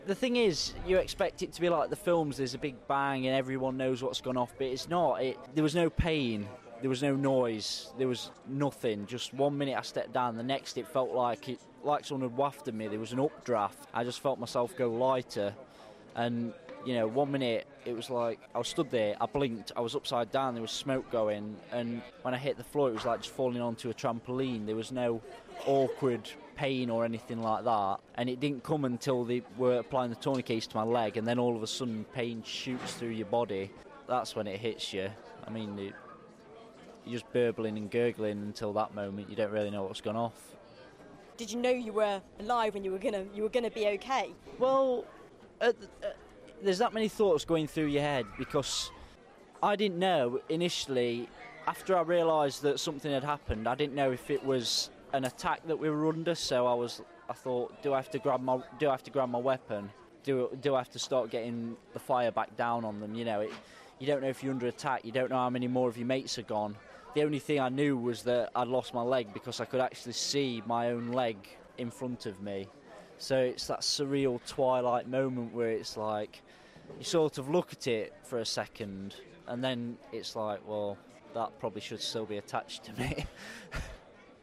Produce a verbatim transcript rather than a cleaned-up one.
The thing is, you expect it to be like the films, there's a big bang and everyone knows what's gone off, but it's not. It, there was no pain, there was no noise, there was nothing. Just one minute I stepped down, the next it felt like it, like someone had wafted me. There was an updraft. I just felt myself go lighter, and you know, one minute it was like I was stood there, I blinked, I was upside down, there was smoke going, and when I hit the floor it was like just falling onto a trampoline. There was no awkward pain or anything like that, and it didn't come until they were applying the tourniquets to my leg, and then all of a sudden pain shoots through your body. That's when it hits you. I mean, it, you're just burbling and gurgling until that moment. You don't really know what's gone off. Did you know you were alive and you were gonna you were gonna be okay? Well, at the, uh, there's that many thoughts going through your head, because I didn't know initially. After I realised that something had happened, I didn't know if it was an attack that we were under. So I was, I thought, do I have to grab my, do I have to grab my weapon? Do do I have to start getting the fire back down on them? You know, it, you don't know if you're under attack. You don't know how many more of your mates are gone. The only thing I knew was that I'd lost my leg, because I could actually see my own leg in front of me. So it's that surreal twilight moment where it's like you sort of look at it for a second, and then it's like, well, that probably should still be attached to me.